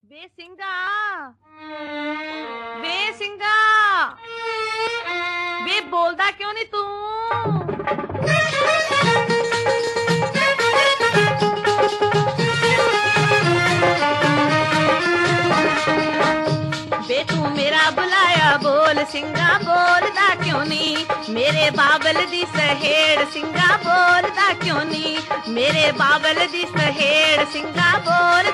ਵੇ ਸਿੰਘਾ, ਵੇ ਸਿੰਘਾ, ਵੇ ਬੋਲਦਾ ਕਿਉਂ ਨਹੀਂ ਤੂੰ? ਵੇ ਤੂੰ ਮੇਰਾ ਬੁਲਾਇਆ ਬੋਲ ਸਿੰਘਾ, ਬੋਲਦਾ ਕਿਉਂ ਨਹੀਂ? ਮੇਰੇ ਬਾਬਲ ਦੀ ਸਹੇੜ ਸਿੰਘਾ, ਬੋਲਦਾ ਕਿਉਂ ਨਹੀਂ? ਮੇਰੇ ਬਾਬਲ ਦੀ ਸਹੇੜ ਸਿੰਘਾ, ਬੋਲ